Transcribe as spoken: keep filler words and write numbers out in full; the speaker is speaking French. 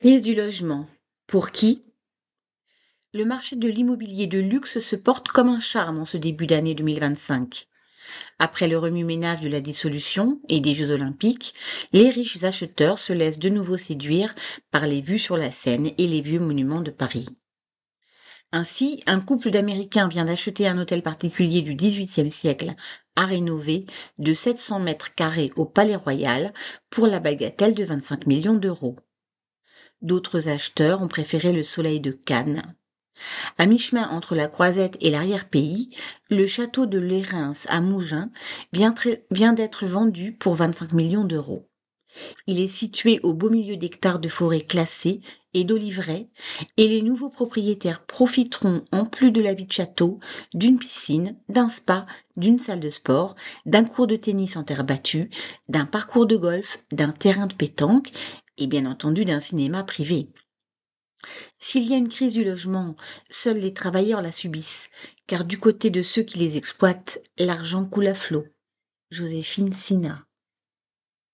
Crise du logement. Pour qui? Le marché de l'immobilier de luxe se porte comme un charme en ce début d'année deux mille vingt-cinq. Après le remue-ménage de la dissolution et des Jeux Olympiques, les riches acheteurs se laissent de nouveau séduire par les vues sur la Seine et les vieux monuments de Paris. Ainsi, un couple d'Américains vient d'acheter un hôtel particulier du dix-huitième siècle à rénover de sept cents mètres carrés au Palais Royal pour la bagatelle de vingt-cinq millions d'euros. D'autres acheteurs ont préféré le soleil de Cannes. À mi-chemin entre la Croisette et l'arrière-pays, le château de Lérins à Mougins vient, vient d'être vendu pour vingt-cinq millions d'euros. Il est situé au beau milieu d'hectares de forêts classées et d'oliveraies, et les nouveaux propriétaires profiteront, en plus de la vie de château, d'une piscine, d'un spa, d'une salle de sport, d'un cours de tennis en terre battue, d'un parcours de golf, d'un terrain de pétanque et bien entendu d'un cinéma privé. S'il y a une crise du logement, seuls les travailleurs la subissent, car du côté de ceux qui les exploitent, l'argent coule à flot. Joséphine Sina.